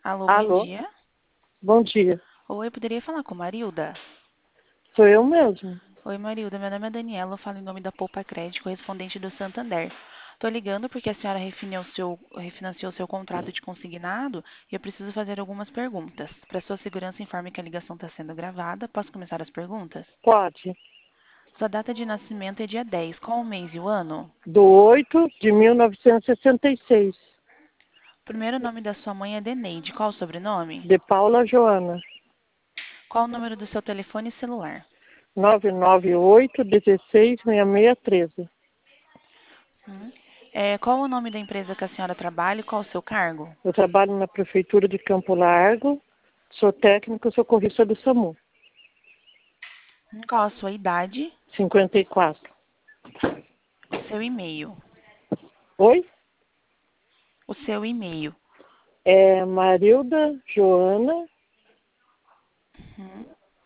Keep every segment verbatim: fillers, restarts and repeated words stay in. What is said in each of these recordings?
Alô, bom Alô, dia. bom dia. Oi, poderia falar com Marilda? Sou eu mesmo. Oi, Marilda, meu nome é Daniela, eu falo em nome da Poupa Crédito, correspondente do Santander. Tô ligando porque a senhora refinanciou seu, refinanciou seu contrato de consignado e eu preciso fazer algumas perguntas. Para sua segurança, informe que a ligação está sendo gravada. Posso começar as perguntas? Pode. Sua data de nascimento é dia dez. Qual o mês e o ano? Do oito de mil novecentos e sessenta e seis. O primeiro nome da sua mãe é Deneide. Qual o sobrenome? De Paula Joana. Qual o número do seu telefone celular? nove nove oito, dezesseis, seis seis treze. Hum. É, qual o nome da empresa que a senhora trabalha e qual o seu cargo? Eu trabalho na Prefeitura de Campo Largo. Sou técnico socorrista do SAMU. Hum, Qual a sua idade? cinquenta e quatro. Seu e-mail. Oi? O seu e-mail. É Marilda Joana. Uhum.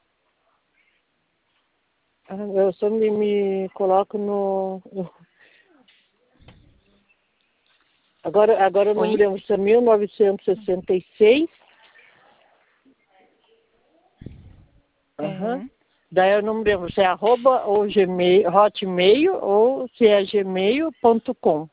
Ah, Eu só me, me coloco no... no- Agora, agora eu não me Oi? lembro se é mil novecentos e sessenta e seis. Aham. Uhum. Daí eu não me lembro se é arroba ou gmail, hotmail ou se é gmail ponto com.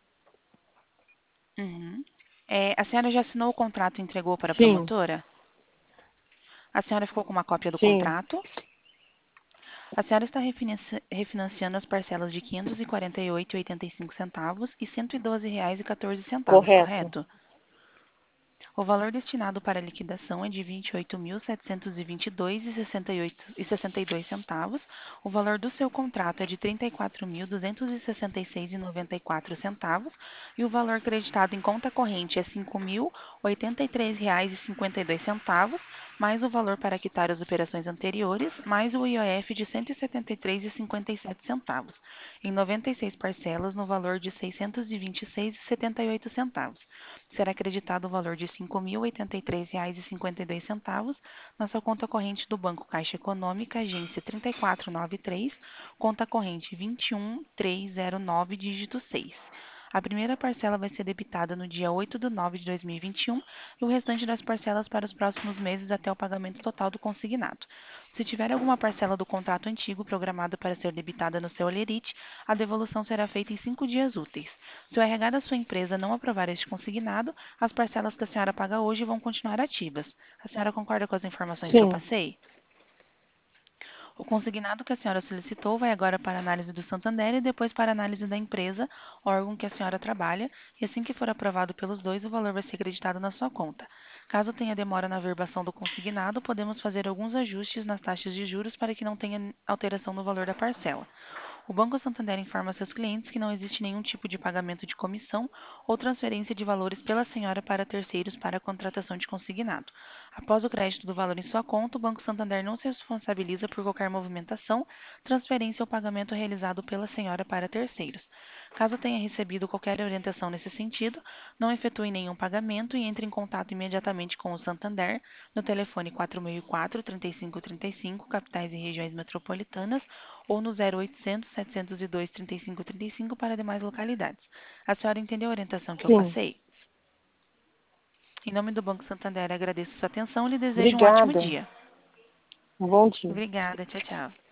Uhum. É, a senhora já assinou o contrato e entregou para a Sim, promotora? A senhora ficou com uma cópia do sim, contrato? A senhora está refinanci- refinanciando as parcelas de quinhentos e quarenta e oito reais e oitenta e cinco centavos e cento e doze reais e quatorze centavos, correto. correto? O valor destinado para a liquidação é de vinte e oito mil setecentos e vinte e dois reais e sessenta e oito e sessenta e dois centavos. O valor do seu contrato é de trinta e quatro mil duzentos e sessenta e seis reais e noventa e quatro centavos e o valor creditado em conta corrente é cinco mil oitenta e três reais e cinquenta e dois centavos, mais o valor para quitar as operações anteriores, mais o I O F de cento e setenta e três reais e cinquenta e sete centavos, em noventa e seis parcelas no valor de seiscentos e vinte e seis reais e setenta e oito centavos. Será creditado o valor de cinco mil oitenta e três reais e cinquenta e dois centavos na sua conta corrente do Banco Caixa Econômica, agência trinta e quatro noventa e três, conta corrente vinte e um mil trezentos e nove, dígito seis. A primeira parcela vai ser debitada no dia oito de nove de dois mil e vinte e um e o restante das parcelas para os próximos meses até o pagamento total do consignado. Se tiver alguma parcela do contrato antigo programada para ser debitada no seu olerite, a devolução será feita em cinco dias úteis. Se o R H da sua empresa não aprovar este consignado, as parcelas que a senhora paga hoje vão continuar ativas. A senhora concorda com as informações que eu Sim, passei? O consignado que a senhora solicitou vai agora para análise do Santander e depois para análise da empresa, órgão que a senhora trabalha, e assim que for aprovado pelos dois, o valor vai ser acreditado na sua conta. Caso tenha demora na verbação do consignado, podemos fazer alguns ajustes nas taxas de juros para que não tenha alteração no valor da parcela. O Banco Santander informa seus clientes que não existe nenhum tipo de pagamento de comissão ou transferência de valores pela senhora para terceiros para a contratação de consignado. Após o crédito do valor em sua conta, o Banco Santander não se responsabiliza por qualquer movimentação, transferência ou pagamento realizado pela senhora para terceiros. Caso tenha recebido qualquer orientação nesse sentido, não efetue nenhum pagamento e entre em contato imediatamente com o Santander no telefone quatro mil e quatro, trinta e cinco trinta e cinco, capitais e regiões metropolitanas, ou no zero oitocentos, setecentos e dois, trinta e cinco trinta e cinco para demais localidades. A senhora entendeu a orientação que eu sim. passei? Em nome do Banco Santander, agradeço sua atenção e lhe desejo um ótimo Obrigada. dia. Um bom dia. Obrigada. Tchau, tchau.